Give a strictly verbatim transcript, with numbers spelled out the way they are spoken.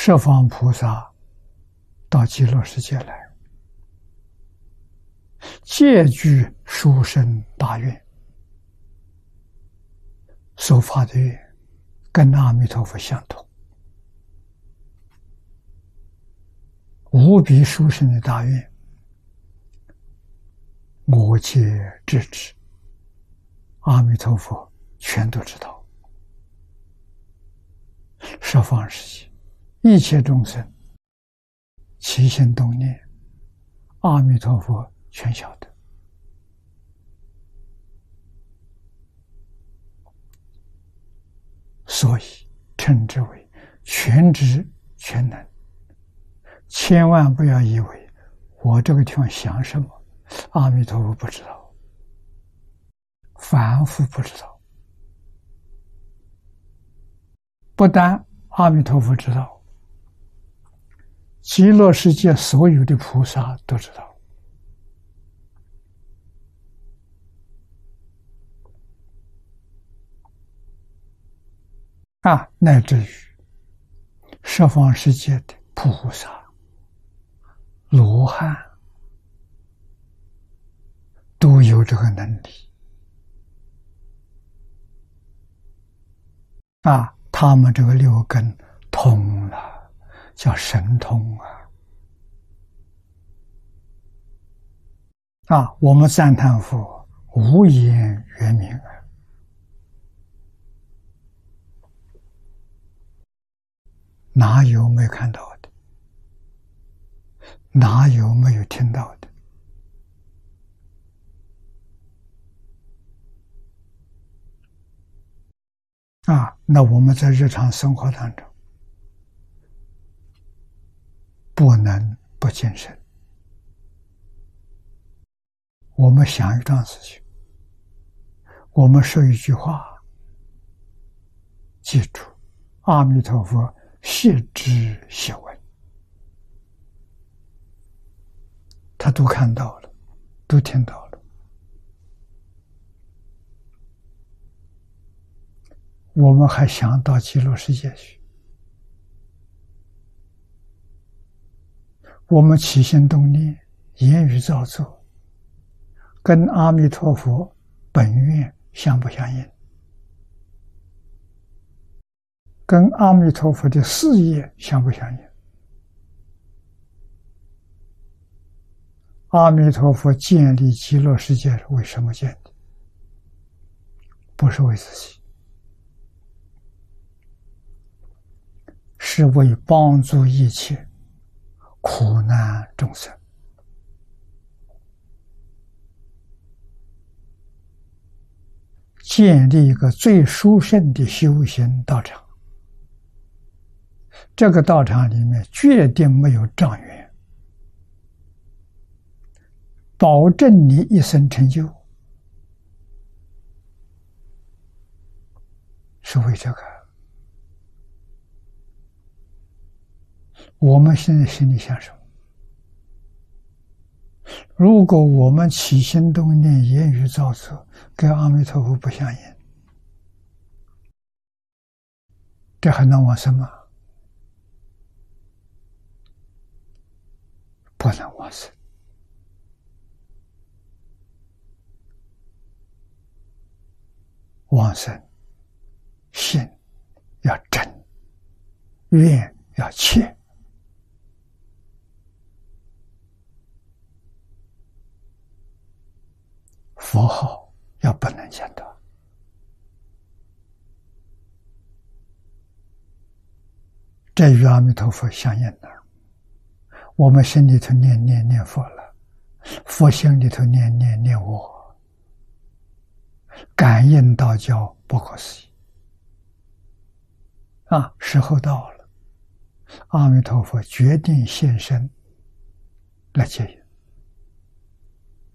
十方菩萨到极乐世界来，皆具殊胜大愿，所发的愿跟阿弥陀佛相同，无比殊胜的大愿，我皆知之。阿弥陀佛全都知道。十方世界一切众生起心动念，阿弥陀佛全晓得。所以称之为全知全能。千万不要以为我这个地方想什么，阿弥陀佛不知道，凡夫不知道。不但阿弥陀佛知道，极乐世界所有的菩萨都知道。啊，乃至于十方世界的菩萨、罗汉都有这个能力。啊，他们这个六根通了，叫神通啊！啊，我们赞叹佛无言圆明啊！哪有没有看到的？哪有没有听到的？啊，那我们在日常生活当中，不能不谨慎。我们想一桩事情，我们说一句话，记住，阿弥陀佛悉知悉闻，他都看到了，都听到了。我们还想到极乐世界去，我们起心动念、言语造作，跟阿弥陀佛本愿相不相应？跟阿弥陀佛的事业相不相应？阿弥陀佛建立极乐世界是为什么建的？不是为自己，是为帮助一切苦难众生。建立一个最殊胜的修行道场，这个道场里面决定没有障缘，保证你一生成就，是为这个。我们现在心里想什么？如果我们起心动念、言语造作跟阿弥陀佛不相应，这还能往生吗？不能往生。往生心要真，愿要切，佛号要不能间断。这与阿弥陀佛相应的，我们心里头念念念佛了，佛心里头念念念我，感应道交不可思议啊！时候到了，阿弥陀佛决定现身来接引。